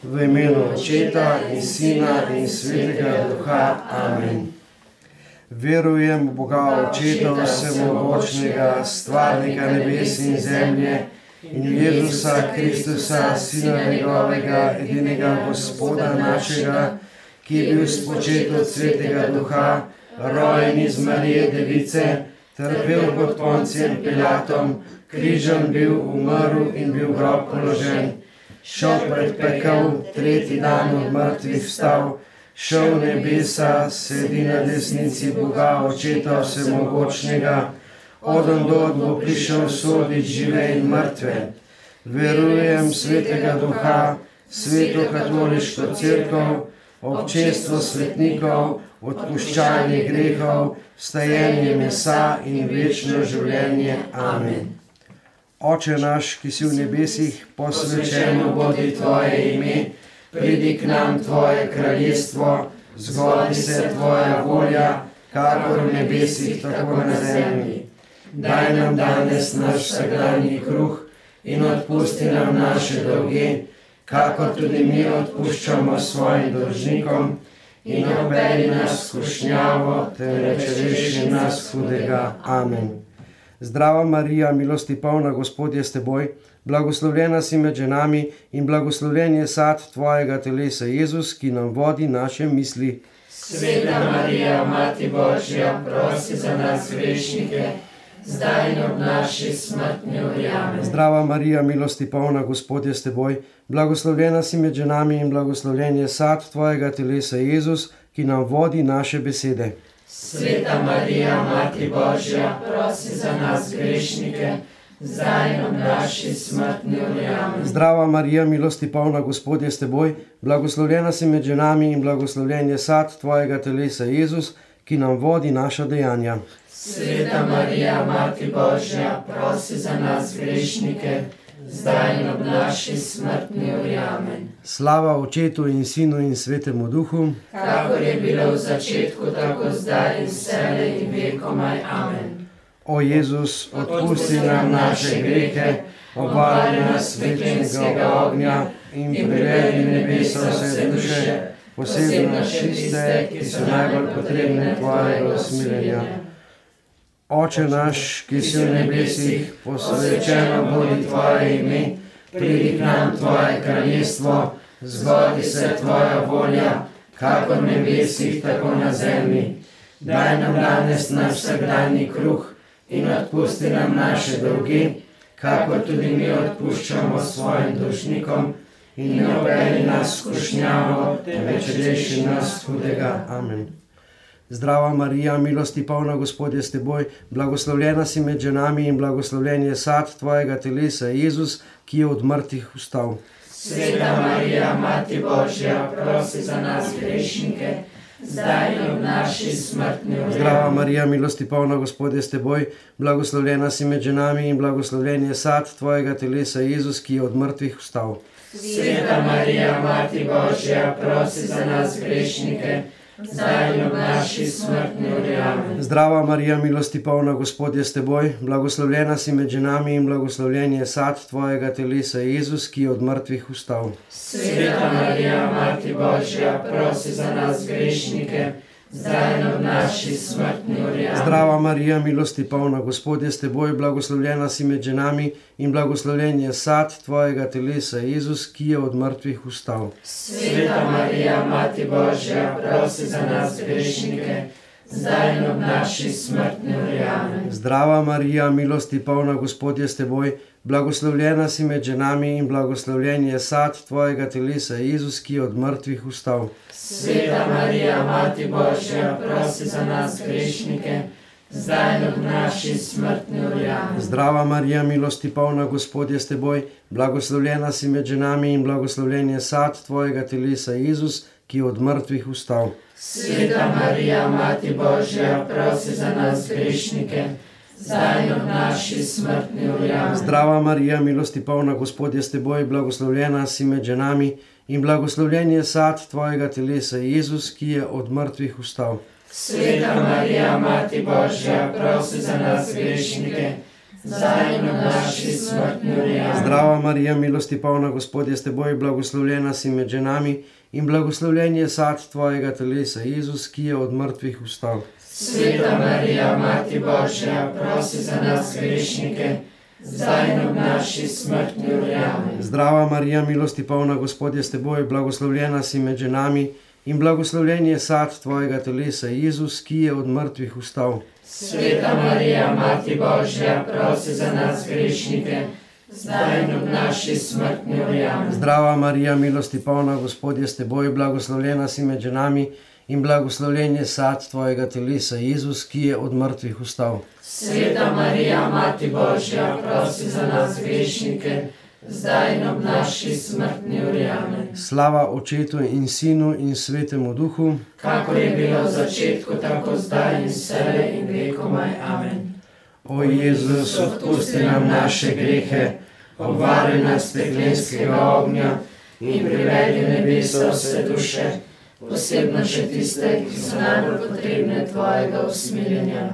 V imenu Očeta in Sina in Svetega Duha. Amen. Verujem v Boga Očeta vsemogočnega, stvarnika nebes in zemlje, in Jezusa Kristusa, Sina njegovega, edinega Gospoda našega, ki je bil spočet od Svetega Duha, rojen iz Marije Device, trpel pod Poncijem Pilatom, križem bil, umrl in bil v grob položen, šel pred pekel, tretji dan od mrtvih vstal, šel v nebesa, sedi na desnici Boga Očeta vsemogočnega, odondod bo prišel sodit žive in mrtve. Verujem v Svetega Duha, Sveto katoliško cerkev, občestvo svetnikov, odpuščanje grehov, vstajenje mesa in večno življenje. Amen. Oče naš, ki si v nebesih, posvečeno bodi Tvoje ime, pridi k nam Tvoje kraljestvo, zgodi se Tvoja volja, kakor v nebesih, tako na zemlji. Daj nam danes naš vsakdanji kruh in odpusti nam naše dolge, kakor tudi mi odpuščamo svojim dolžnikom, in ne uvedi nas v skušnjavo, temveč reši nas hudega. Amen. Zdrava Marija, milosti polna, Gospod je s teboj, blagoslovljena si med ženami in blagoslovljen je sad tvojega telesa, Jezus, ki nam vodi naše misli. Sveta Marija, Mati Božja, prosi za nas grešnike, zdaj in ob naši smrtni uri. Amen. Zdrava Marija, milosti polna, Gospod je s teboj, blagoslovljena si med ženami in blagoslovljen je sad tvojega telesa, Jezus, ki nam vodi naše besede. Sveta Marija, Mati Božja, prosi za nas grešnike, zdaj in ob naši smrtni uri. Amen. Zdrava Marija, milosti polna, Gospod je s teboj, blagoslovljena si med ženami in blagoslovljen je sad tvojega telesa, Jezus, ki nam vodi naša dejanja. Sveta Marija, Mati Božja, prosi za nas grešnike, zdaj in ob naši smrtni uri. Amen. Slava Očetu in Sinu in Svetemu Duhu, kakor je bilo v začetku, tako zdaj in vselej in vekomaj. Amen. O Jezus, odpusti nam naše grehe, obvari nas večnega ognja in privedi nebesa vse duše, posebno tiste, ki so najbolj potrebne tvojega usmiljenja. Oče naš, ki si v nebesih, posvečeno bodi Tvoje ime, pridi k nam Tvoje kraljestvo, zgodi se Tvoja volja, kakor v nebesih, tako na zemlji. Daj nam danes naš vsakdanji kruh in odpusti nam naše dolge, kakor tudi mi odpuščamo svojim dolžnikom, in ne uvedi nas v skušnjavo, temveč reši nas hudega. Amen. Zdrava Marija, milosti polna, Gospod je s teboj, blagoslovljena si med ženami in blagoslovljen je sad tvojega telesa, Jezus, ki je od mrtvih vstal. Sveta Marija, Mati Božja, prosi za nas grešnike, zdaj in ob naši smrtni uri. Zdrava Marija, milosti polna, Gospod je s teboj, blagoslovljena si med ženami in blagoslovljen je sad tvojega telesa, Jezus, ki je od mrtvih vstal. Sveta Marija, Mati Božja, prosi za nas grešnike, zdaj in ob naši smrtni uri. Amen. Zdrava Marija, milosti polna, Gospod je s teboj, blagoslovljena si med ženami in blagoslovljen je sad tvojega telesa, Jezus, ki je od mrtvih vstal. Sveta Marija, Mati Božja, prosi za nas grešnike, zdaj in ob naši smrtni uri. Amen. Zdrava Marija, milosti polna, Gospod je s teboj, blagoslovljena si med ženami in blagoslovljen je sad tvojega telesa, Jezus, ki je od mrtvih vstal. Sveta Marija, Mati Božja, prosi za nas grešnike, zdaj in ob naši smrtni uri. Amen. Zdrava Marija, milosti polna, Gospod je s teboj, blagoslovljena si med ženami in blagoslovljen je sad tvojega telesa, Jezus, ki je od mrtvih vstal. Sveta Marija, Mati Božja, prosi za nas grešnike, zdaj in ob naši smrtni uri. Amen. Zdrava Marija, milosti polna, Gospod je s teboj, blagoslovljena si med ženami in blagoslovljen je sad tvojega telesa, Jezus, ki je od mrtvih vstal. Sveta Marija, Mati Božja, prosi za nas grešnike, zdaj in ob naši smrtni uri. Amen. Zdrava Marija, milosti polna, Gospod je s teboj, blagoslovljena si med ženami in blagoslovljen je sad tvojega telesa, Jezus, ki je od mrtvih vstal. Sveta Marija, Mati Božja, prosi za nas grešnike, zdaj in v naši smrtni uri. Amen. Zdrava Marija, milosti polna, Gospod je s teboj, blagoslovljena si med ženami in blagoslovljen je sad tvojega telesa, Jezus, ki je od mrtvih vstal. Sveta Marija, Mati Božja, prosi za nas grešnike, zdaj in v naši smrtni uri. Amen. Zdrava Marija, milosti polna, Gospod je s teboj, blagoslovljena si med ženami in blagoslovljen je sad tvojega telesa, Jezus, ki je od mrtvih vstal. Sveta Marija, Mati Božja, prosi za nas grešnike, zdaj in v naši smrtni uri. Amen. Zdrava Marija, milosti polna, Gospod je s teboj, blagoslovljena si med ženami in blagoslovljen je sad tvojega telesa, Jezus, ki je od mrtvih vstal. Sveta Marija, Mati Božja, prosi za nas grešnike, zdaj in v naši smrtni uri. Amen. Slava Očetu in Sinu in Svetemu Duhu, kakor je bilo v začetku, tako zdaj in vselej in vekomaj. Amen. O Jezus, odpusti nam naše grehe, obvari nas peklenskega ognja in privedi v nebesa vse duše, posebno še tiste, ki so najbolj potrebne tvojega usmiljenja.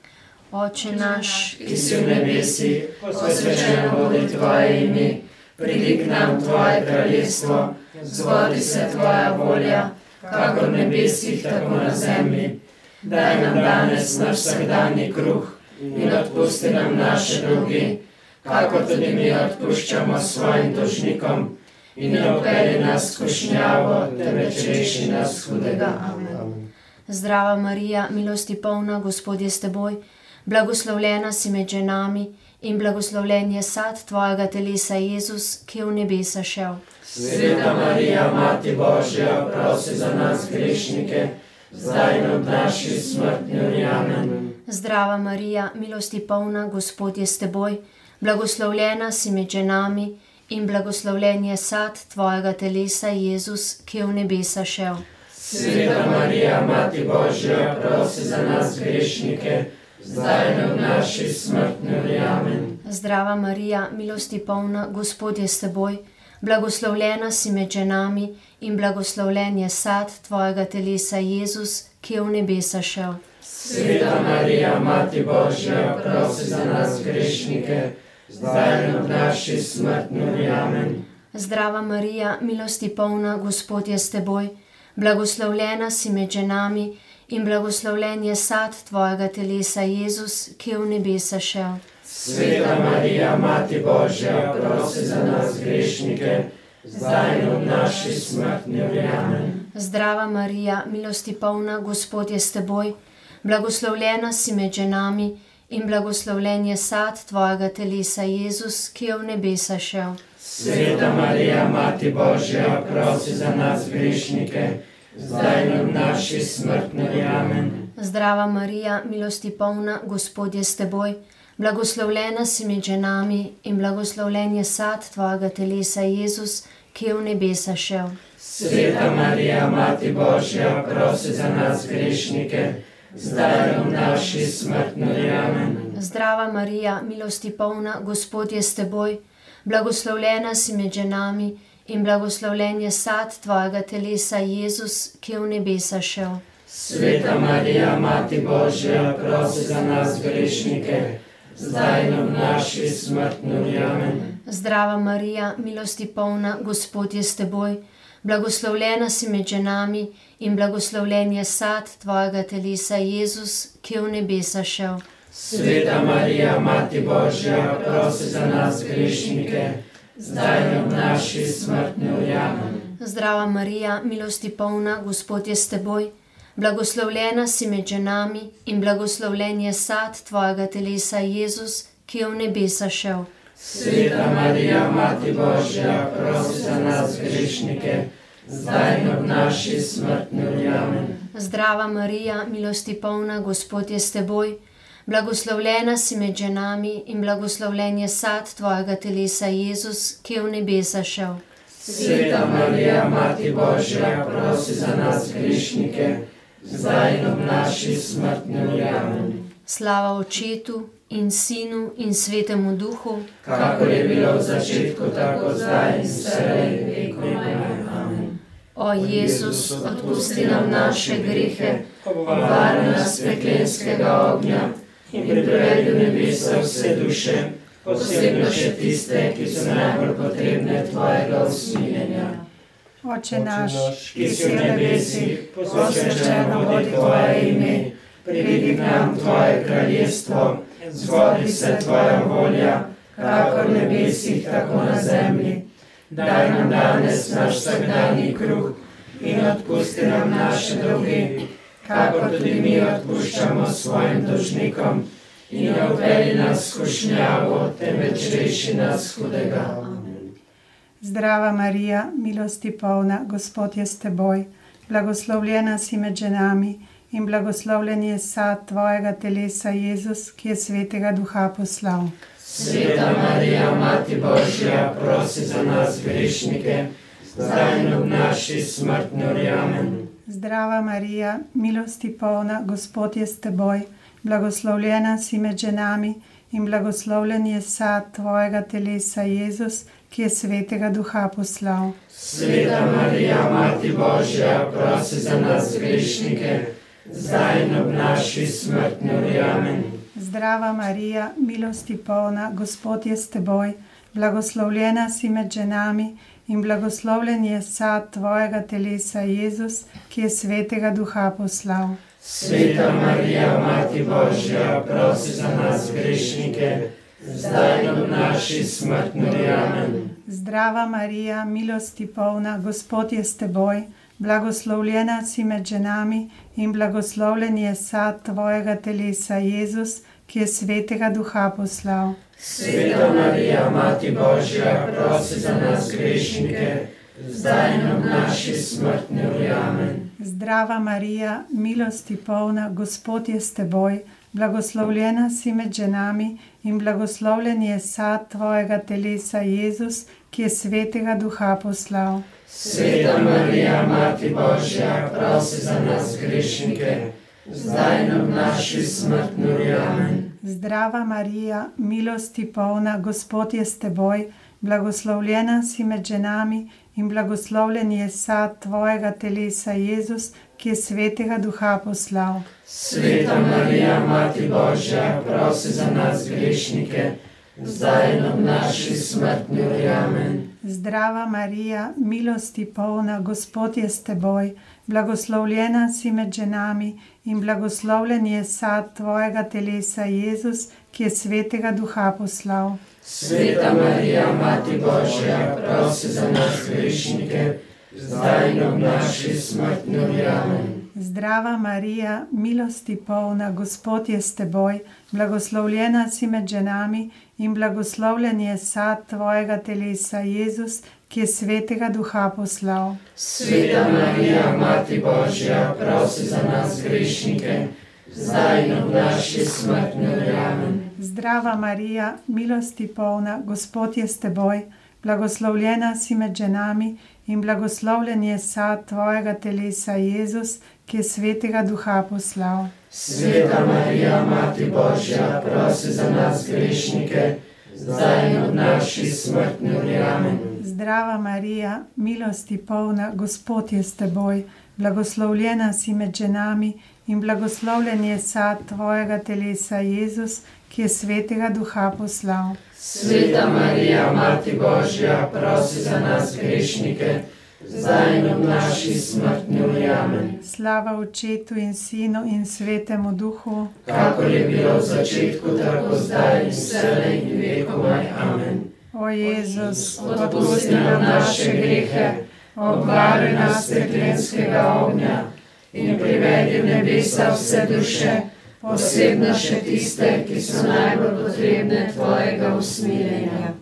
Oče naš, ki si v nebesih, posvečeno bodi tvoje ime, pridi k nam tvoje kraljestvo, zgodi se tvoja volja, kakor v nebesih, tako na zemlji. Daj nam danes naš vsakdanji kruh in odpusti nam naše dolge, kakor tudi mi odpuščamo svojim dolžnikom, in ne vpelji nas v skušnjavo, temveč reši nas hudega. Amen. Zdrava Marija, milosti polna, Gospod je s teboj, blagoslovljena si med ženami in blagoslovljen je sad tvojega telesa, Jezus, ki je v nebesa šel. Sveta Marija, Mati Božja, prosi za nas grešnike, zdaj in v naši smrtni uri. Amen. Zdrava Marija, milosti polna, Gospod je s teboj, blagoslovljena si med ženami in blagoslovljen je sad tvojega telesa, Jezus, ki je v nebesa šel. Sveta Marija, Mati Božja, prosi za nas grešnike, zdaj in v naši smrtni uri. Amen. Zdrava Marija, milosti polna, Gospod je s teboj, blagoslovljena si med ženami in blagoslovljen je sad tvojega telesa, Jezus, ki je v nebesa šel. Sveta Marija, Mati Božja, prosi za nas grešnike, zdaj in v naši smrtni uri. Amen. Zdrava Marija, milosti polna, Gospod je s teboj, blagoslovljena si med ženami in blagoslovljen je sad tvojega telesa, Jezus, ki je v nebesa šel. Sveta Marija, Mati Božja, prosi za nas grešnike, zdaj in v naši smrtni uri. Amen. Zdrava Marija, milosti polna, Gospod je s teboj, blagoslovljena si med ženami in blagoslovljen je sad tvojega telesa, Jezus, ki je v nebesa šel. Sveta Marija, Mati Božja, prosi za nas grešnike, zdaj in v naši smrtni uri. Amen. Zdrava Marija, milosti polna, Gospod je s teboj, blagoslovljena si med ženami in blagoslovljen je sad tvojega telesa, Jezus, ki je v nebesa šel. Sveta Marija, Mati Božja, prosi za nas grešnike, zdaj in v naši smrtni uri. Amen. Zdrava Marija, milosti polna, Gospod je s teboj, blagoslovljena si med ženami in blagoslovljen je sad tvojega telesa, Jezus, ki je v nebesa šel. Sveta Marija, Mati Božja, prosi za nas grešnike, zdaj in v naši smrtni uri. Amen. Zdrava Marija, milosti polna, Gospod je s teboj, blagoslovljena si med ženami in blagoslovljen je sad tvojega telesa, Jezus, ki je v nebesa šel. Sveta Marija, Mati Božja, prosi za nas grešnike, zdaj in v naši smrtni uri. Amen. Zdrava Marija, milosti polna, Gospod je s teboj, blagoslovljena si med ženami in blagoslovljen je sad tvojega telesa, Jezus, ki je v nebesa šel. Sveta Marija, Mati Božja, prosi za nas grešnike, zdaj in v naši smrtni uri. Amen. Zdrava Marija, milosti polna, Gospod je s teboj, blagoslovljena si med ženami in blagoslovljen je sad tvojega telesa, Jezus, ki je v nebesa šel. Sveta Marija, Mati Božja, prosi za nas grešnike, zdaj in v naši smrtni uri. Amen. Slava Očetu in Sinu in Svetemu Duhu, kakor je bilo v začetku, tako zdaj in vselej in vekomaj. Amen. O Jezus, odpusti nam naše grehe, obvari nas peklenskega ognja in privedi v nebesa vse duše, posebno še tiste, ki so najbolj potrebne tvojega usmiljenja. Oče naš, ki si v nebesih, posvečeno bodi tvoje ime, pridi k nam tvoje kraljestvo, zgodi se tvoja volja, kakor v nebesih, tako na zemlji. Daj nam danes naš vsakdanji kruh in odpusti nam naše dolge, kakor tudi mi odpuščamo svojim dolžnikom, in ne vpelji nas v skušnjavo, temveč reši nas hudega. Zdrava Marija, milosti polna, Gospod je s teboj, blagoslovljena si med ženami in blagoslovljen je sad tvojega telesa, Jezus, ki je svetega Duha poslal. Sveta Marija, Mati Božja, prosi za nas grešnike, zdaj in ob naši smrtni uri. Amen. Zdrava Marija, milosti polna, Gospod je s teboj, blagoslovljena si med ženami in blagoslovljen je sad tvojega telesa, Jezus, ki je svetega Duha poslal. Sveta Marija, Mati Božja, prosi za nas grešnike, zdaj in ob naši smrtni uri. Amen. Zdrava Marija, milosti polna, Gospod je s teboj, blagoslovljena si med ženami in blagoslovljen je sad tvojega telesa, Jezus, ki je svetega Duha poslal. Sveta Marija, Mati Božja, prosi za nas grešnike, zdaj in ob naši smrtni uri. Amen. Zdrava Marija, milosti polna, Gospod je s teboj, blagoslovljena si med ženami in blagoslovljen je sad tvojega telesa, Jezus, ki je svetega Duha poslal. Sveta Marija, Mati Božja, prosi za nas grešnike, zdaj in ob naši smrtni uri. Amen. Zdrava Marija, milosti polna, Gospod je s teboj, blagoslovljena si med ženami in blagoslovljen je sad tvojega telesa, Jezus, ki je svetega Duha poslal. Sveta Marija, Mati Božja, prosi za nas grešnike, zdaj in ob naši smrtni uri. Amen. Zdrava Marija, milosti polna, Gospod je s teboj, blagoslovljena si med ženami in blagoslovljen je sad tvojega telesa, Jezus, ki je svetega Duha poslal. Sveta Marija, Mati Božja, prosi za nas grešnike, zdaj in ob naši smrtni uri. Amen. Zdrava Marija, milosti polna, Gospod je s teboj, blagoslovljena si med ženami in blagoslovljen je sad tvojega telesa, Jezus, ki je svetega Duha poslal. Sveta Marija, Mati Božja, prosi za nas grešnike, zdaj in ob naši smrtni uri. Amen. Zdrava Marija, milosti polna, Gospod je s teboj, blagoslovljena si med ženami in blagoslovljen je sad tvojega telesa, Jezus, ki je svetega Duha poslal. Sveta Marija, Mati Božja, prosi za nas grešnike, zdaj in ob naši smrtni uri. Amen. Zdrava Marija, milosti polna, Gospod je s teboj, blagoslovljena si med ženami in blagoslovljen je sad tvojega telesa, Jezus, ki je svetega Duha poslal. Sveta Marija, Mati Božja, prosi za nas grešnike, zdaj in ob naši smrtni uri. Amen. Zdrava Marija, milosti polna, Gospod je s teboj, blagoslovljena si med ženami in blagoslovljen je sad tvojega telesa, Jezus, ki je svetega Duha poslal. Sveta Marija, Mati Božja, prosi za nas grešnike, zdaj in ob naši smrtni uri. Amen. Slava Očetu in Sinu in Svetemu Duhu, kakor je bilo v začetku, tako zdaj in vselej in vekomaj. Amen. O Jezus, odpusti nam naše grehe, obvari nas peklenskega ognja in privedi v nebesa vse duše, posebno še tiste, ki so najbolj potrebne tvojega usmiljenja.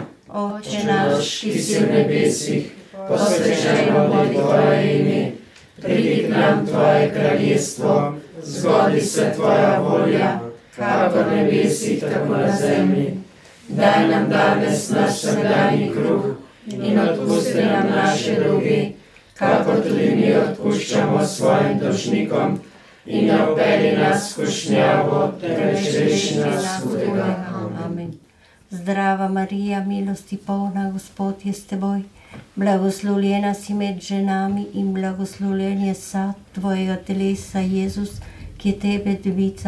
Oče naš, ki si v nebesih, posvečeno bodi tvoje ime, pridi k nam tvoje kraljestvo, zgodi se tvoja volja, kakor v nebesih, tako na zemlji. Daj nam danes naš vsakdanji kruh in odpusti nam naše dolge, kakor tudi mi odpuščamo svojim dolžnikom, in ne vpelji nas v skušnjavo, temveč reši nas hudega. Amen. Zdrava Marija, milosti polna, Gospod je s teboj, blagoslovljena si med ženami in blagoslovljen je sad tvojega telesa, Jezus, ki je tebe, devica,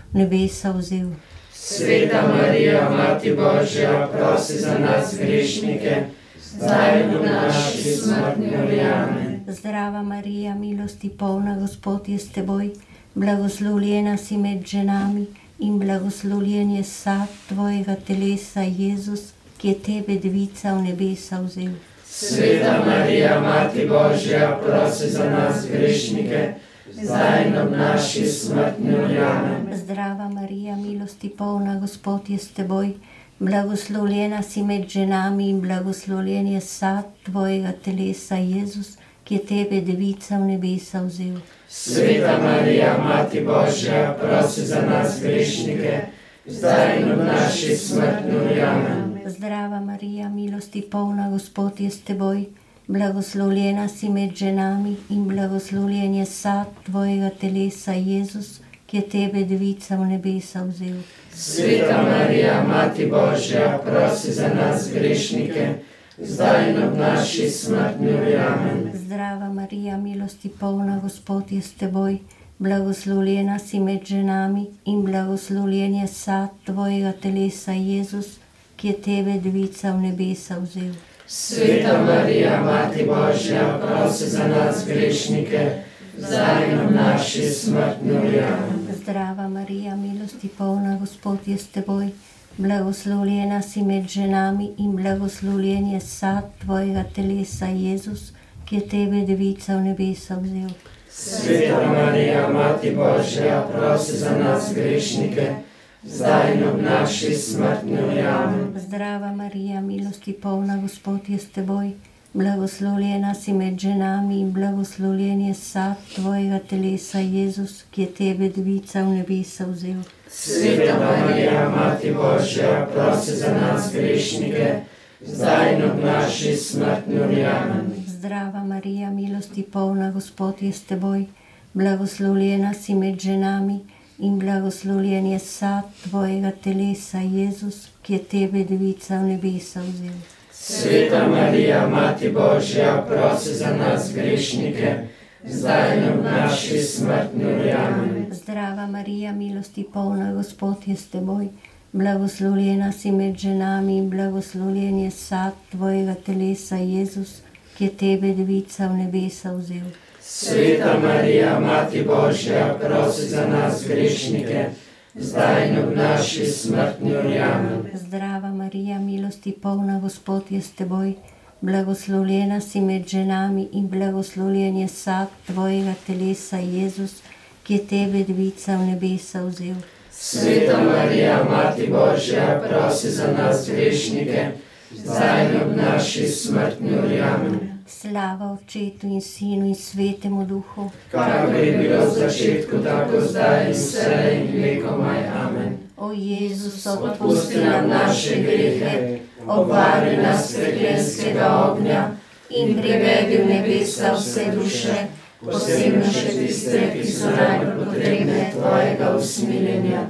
nebesa vzel. Sveta Marija, Mati Božja, prosi za nas grešnike, zdaj in v naši smrtni uri. Amen. Zdrava Marija, milosti polna, Gospod je s teboj, blagoslovljena si med ženami in blagoslovljen je sad tvojega telesa, Jezus, ki je tebe devica v nebesa vzel. Sveta Marija, Mati Božja, prosi za nas grešnike, zdaj in v naši smrtni uri. Amen. Zdrava Marija, milosti polna, Gospod je s teboj, blagoslovljena si med ženami in blagoslovljen je sad tvojega telesa, Jezus, ki je tebe devica v nebesa vzel. Sveta Marija, Mati Božja, prosi za nas grešnike, zdaj in v naši smrtni uri. Amen. Zdrava Marija, milosti polna, Gospod je s teboj, blagoslovljena si med ženami in blagoslovljen je sad tvojega telesa, Jezus, ki je tebe devica v nebesa vzel. Sveta Marija, Mati Božja, prosi za nas grešnike, zdaj in v naši smrtni uri. Amen. Zdrava Marija, milosti polna, Gospod je s teboj, blagoslovljena si med ženami in blagoslovljen je sad tvojega telesa, Jezus, ki je tebe devica v nebesa vzel. Sveta Marija, Mati Božja, prosi za nas grešnike, zdaj in v naši smrtni uri. Amen. Zdrava Marija, milosti polna, Gospod je s teboj, blagoslovljena si med ženami in blagoslovljen je sad tvojega telesa, Jezus, ki je tebe devica v nebesa vzel. Sveta Marija, Mati Božja, prosi za nas grešnike, zdaj in v naši smrtni uri. Amen. Zdrava Marija, milosti polna, Gospod je s teboj, blagoslovljena si med ženami in blagoslovljen je sad tvojega telesa, Jezus, ki je tebe devica v nebesa vzel. Sveta Marija, Mati Božja, prosi za nas grešnike, zdaj in v naši smrtni uri. Amen. Zdrava Marija, milosti polna, Gospod je s teboj, blagoslovljena si med ženami in blagoslovljen je sad tvojega telesa, Jezus, ki je tebe devica v nebesa vzel. Sveta Marija, Mati Božja, prosi za nas grešnike, zdaj in v naši smrtni uri. Amen. Zdrava Marija, milosti polna, Gospod je s teboj, blagoslovljena si med ženami in blagoslovljen je sad tvojega telesa, Jezus, ki je tebe devica v nebesa vzel. Sveta Marija, Mati Božja, prosi za nas grešnike, zdaj in v naši smrtni uri. Amen. Zdrava Marija, milosti polna, Gospod je s teboj, blagoslovljena si med ženami in blagoslovljen je sad tvojega telesa, Jezus, ki je tebe devica v nebesa vzel. Sveta Marija, Mati Božja, prosi za nas grešnike, zdaj in v naši smrtni uri. Amen. Slava Otčetu in Sinu in Svetemu Duhu, kakor je bilo v začetku, tako zdaj in vselej in vekomaj. Amen. o Jezus, Odpusti nam naše grehe, obvari nas peklenskega ognja in privedi v nebesa vse duše, posebno še tiste, ki so najbolj potrebne tvojega usmiljenja.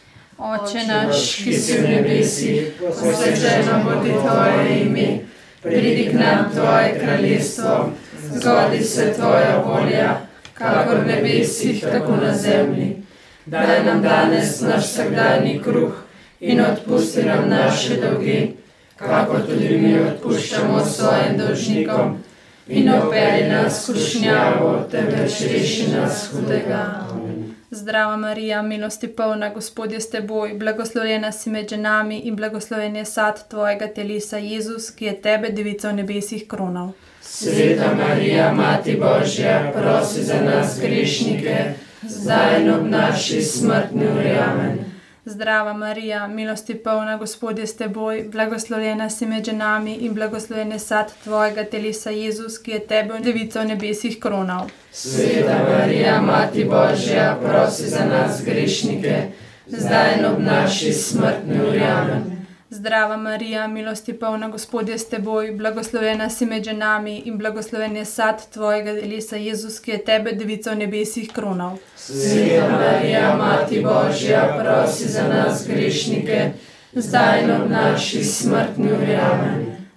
Oče naš, ki si v nebesih, posvečeno bodi tvoje ime, pridi k nam tvoje kraljestvo, zgodi se tvoja volja, kakor v nebesih, tako na zemlji. Daj nam danes naš vsakdanji kruh in odpusti nam naše dolge, kakor tudi mi odpuščamo svojim dolžnikom. In ne vpelji nas v skušnjavo, temveč reši nas hudega. Zdrava Marija, milosti polna, Gospod je s teboj, blagoslovljena si med ženami in blagoslovljen je sad tvojega telesa, Jezus, ki je tebe, devico v nebesih, kronal. Sveta Marija, Mati Božja, prosi za nas grešnike, zdaj in ob naši smrtni uri. Amen. Zdrava Marija, milosti polna, Gospod je s teboj, blagoslovljena si med ženami in blagoslovljen je sad tvojega telesa, Jezus, ki je tebe, devico v nebesih, kronal. Sveta Marija, Mati Božja, prosi za nas grešnike, zdaj in ob naši smrtni uri. Amen. Zdrava Marija, milosti polna, Gospod je s teboj, blagoslovljena si med ženami in blagoslovljen je sad tvojega telesa, Jezus, ki je tebe, devico v nebesih, kronal. Sveta Marija, Mati Božja, prosi za nas grešnike, zdaj in ob naši smrtni uri. Amen.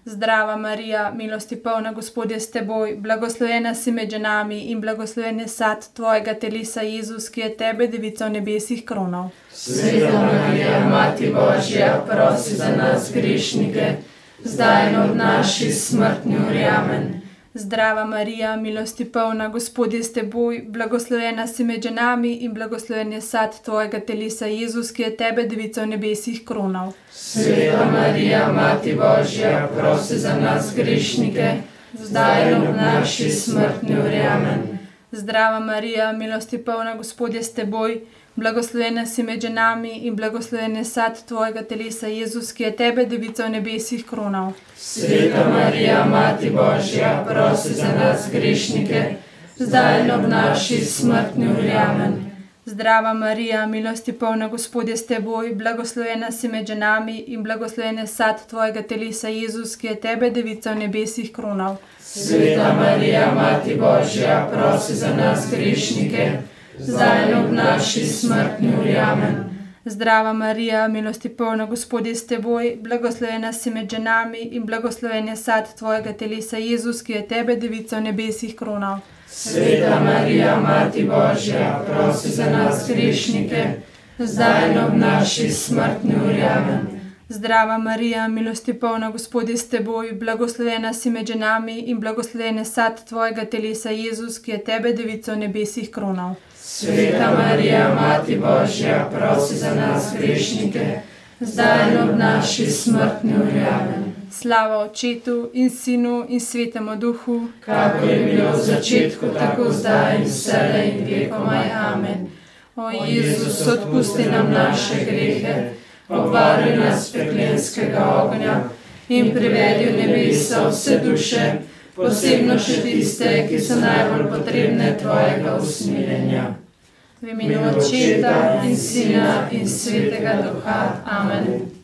Zdrava Marija, milosti polna, Gospod je s teboj, blagoslovljena si med ženami in blagoslovljen je sad tvojega telesa, Jezus, ki je tebe, devico v nebesih, kronal. Sveta Marija, Mati Božja, prosi za nas grešnike, zdaj in ob naši smrtni uri. Amen. Zdrava Marija, milosti polna, Gospod je s teboj, blagoslovljena si med ženami in blagoslovljen je sad tvojega telesa, Jezus, ki je tebe, devico v nebesih, kronal. Sveta Marija, Mati Božja, prosi za nas grešnike, zdaj in ob naši smrtni uri. Amen. Zdrava Marija, milosti polna, Gospod je s teboj, blagoslovljena si med ženami in blagoslovljen je sad tvojega telesa, Jezus, ki je tebe, devico v nebesih, kronal. Sveta Marija, Mati Božja, prosi za nas grešnike, zdaj in ob naši smrtni uri. Amen. Zdrava Marija, milosti polna, Gospod je s teboj, blagoslovljena si med ženami in blagoslovljen je sad tvojega telesa, Jezus, ki je tebe, devico v nebesih, kronal. Sveta Marija, Mati Božja, prosi za nas grešnike, zdaj in ob naši smrtni uri. Amen. Zdrava Marija, milosti polna, Gospod je s teboj, blagoslovljena si med ženami in blagoslovljen je sad tvojega telesa, Jezus, ki je tebe, devico v nebesih, kronal. Sveta Marija, Mati Božja, prosi za nas grešnike, zdaj in ob naši smrtni uri. Amen. Zdrava Marija, milosti polna, Gospod je s teboj, blagoslovljena si med ženami in blagoslovljen je sad tvojega telesa, Jezus, ki je tebe, devico v nebesih, kronal. Sveta Marija, Mati Božja, prosi za nas grešnike, zdaj in ob naši smrtni uri. Amen. Slava Očetu in Sinu in Svetemu Duhu, kakor je bilo v začetku, tako zdaj in vselej in vekomaj. Amen. O Jezus, odpusti nam naše grehe, obvaruj nas peklenskega ognja in privedi v nebesa vse duše, posebno še tiste, ki so najbolj potrebne tvojega usmiljenja. V imenu Očeta in Sina in Svetega Duha. Amen.